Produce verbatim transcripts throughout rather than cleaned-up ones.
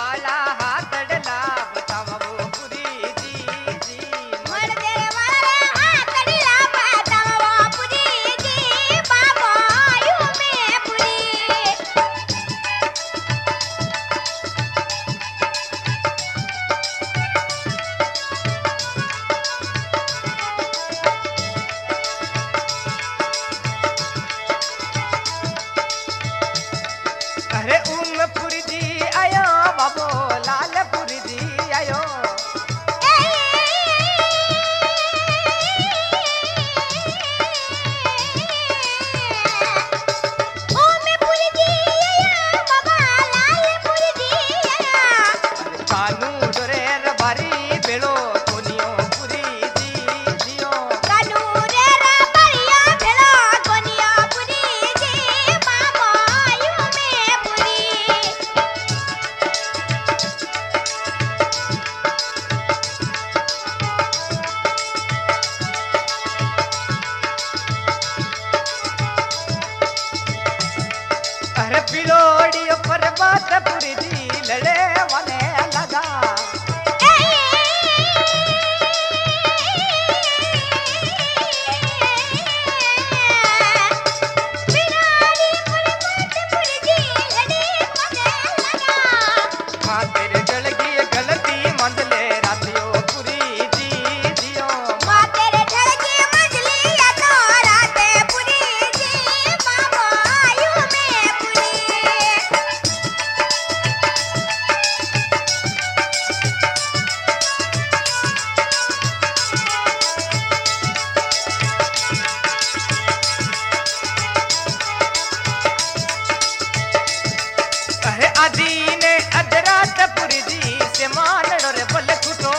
वाला हाथड़ला बतावो पुरी जी जी मर्दे वाला हाथड़ला बतावो पुरी जी बाबा यू में पुरी अरे उमपुर जी आयो बाबो लालपुर जी आयो ओ में पुरी जी आया बाबा लालपुर जी आया कानू डोरे रबारी बेड़ो कोनियो पुरी जी जियो कानू रे रा बड़िया भेलो कोनिया पुरी जी बाबा यू में पुरी अरे पिलोड़ी पर बात पुरी जी लड़े वाले लगा हाँ तेरे जलगी गलती मंदले रातियो पुरी जी जियो अरे आदि ने अदरात पुरी जी से मान डोरे बल छूटो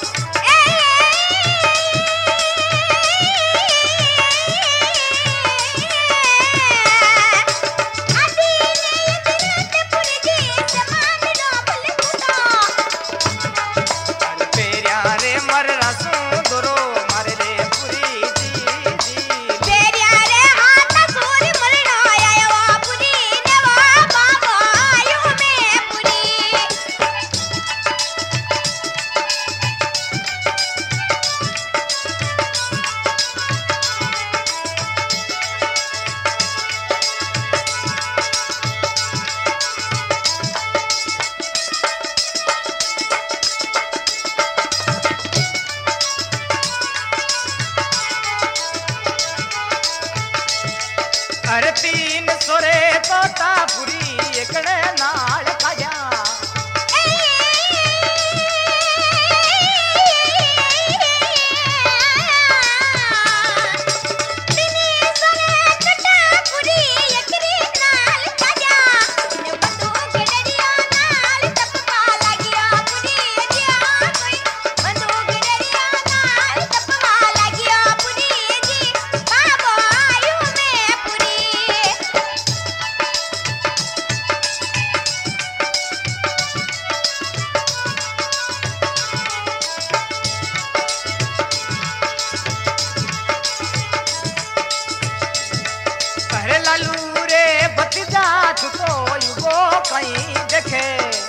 अरे पेरिया रे मर रासू दोरो मारे ले पुरी जी जी अरे तीन सोरे तोता पुरी एकड़े नाल खाया अरे लालू रे भतीजा तू तो युगो कहीं देखे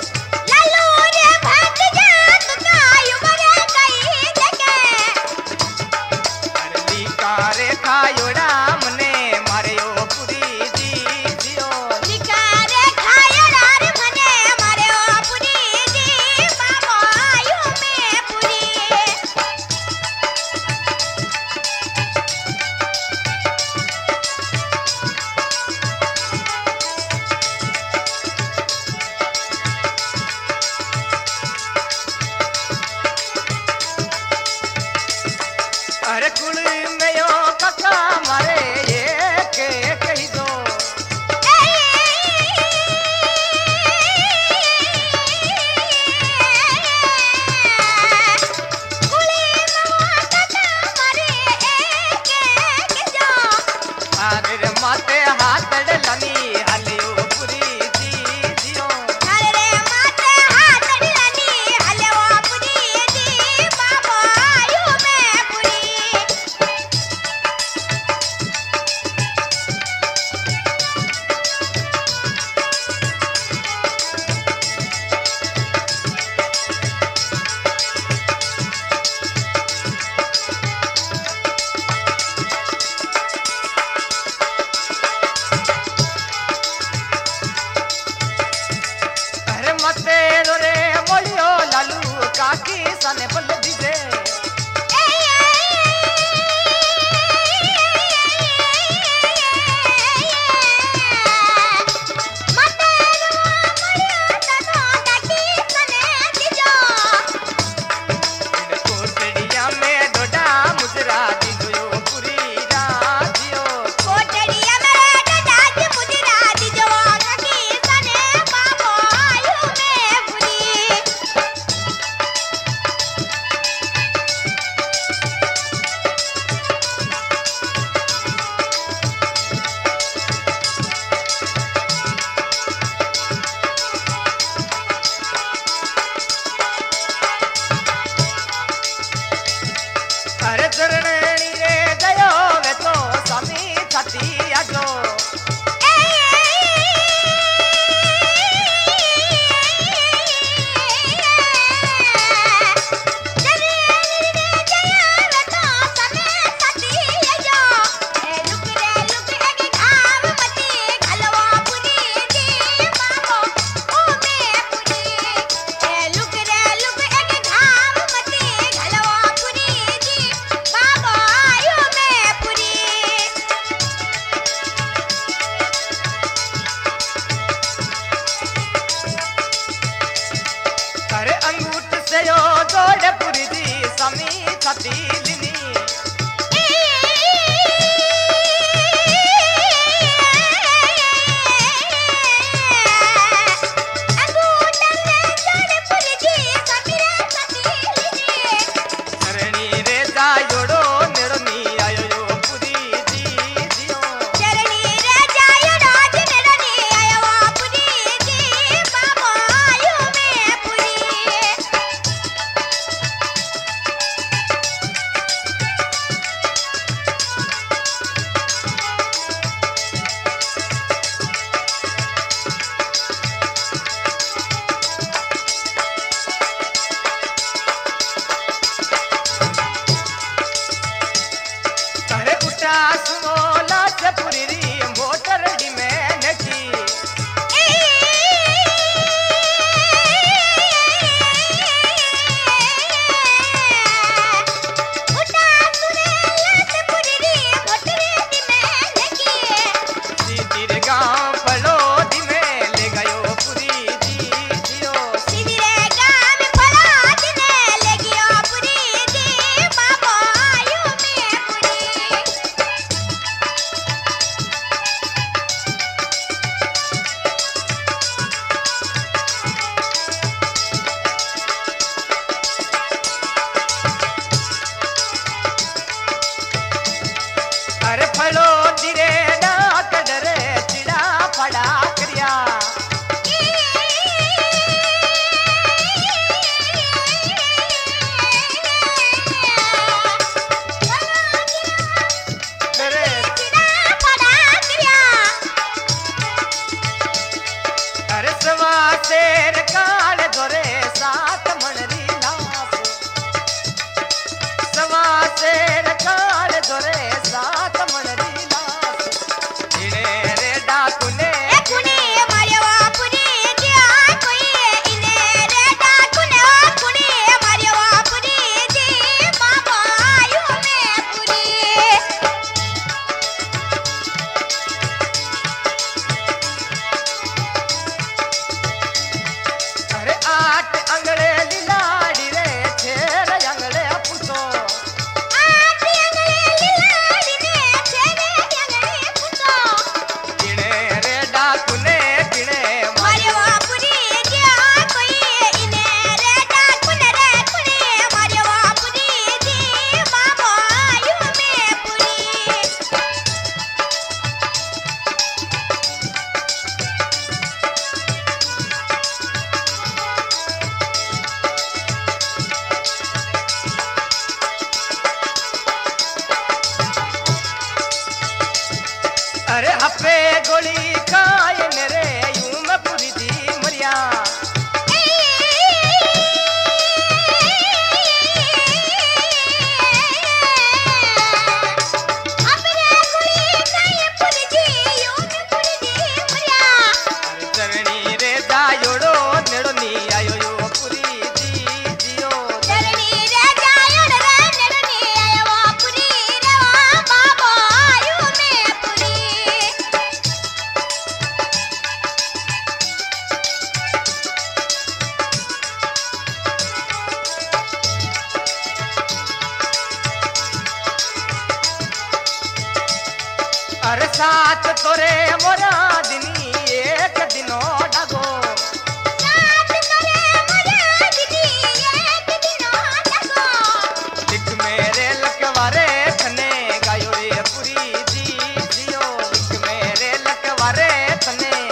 अरे लीका रे खायोड़ा मने मारे ओ पुरी जी जियो पाती लिनी चरणी रे जायोड़ो नेड़नी आयो यो पुरी जी जियो अरे उठा सुमोला चपुरी री मोटर डी में नकी सीधी गांव फलो दी में ले गयो पुरी जी जियो अरे फलो दिरे डाक डरे चिड़ा पड़ा करिया डरे अरे सवा शेर काल धोरे सात मनरी लास सवा शेर काल धोरे सात मनरी लास इने रे डाकुने अरे आठ अंगड़े लिलाड़ी रे छेर अंगड़े पुतो गिणे रे डाकुने गिणे अरे हपे गोली खाए मेरे यूं मैं पूरी दी मरिया अरे चरणी रे जायोड़ो नेड़नी आयो यो पुरी जी जियो अरे साथ तोरे मोरा दिनी एक दिनो डगो लिख मेरे लकवारे थने गायो रे पुरी जी जियो लिख मेरे लकवारे थने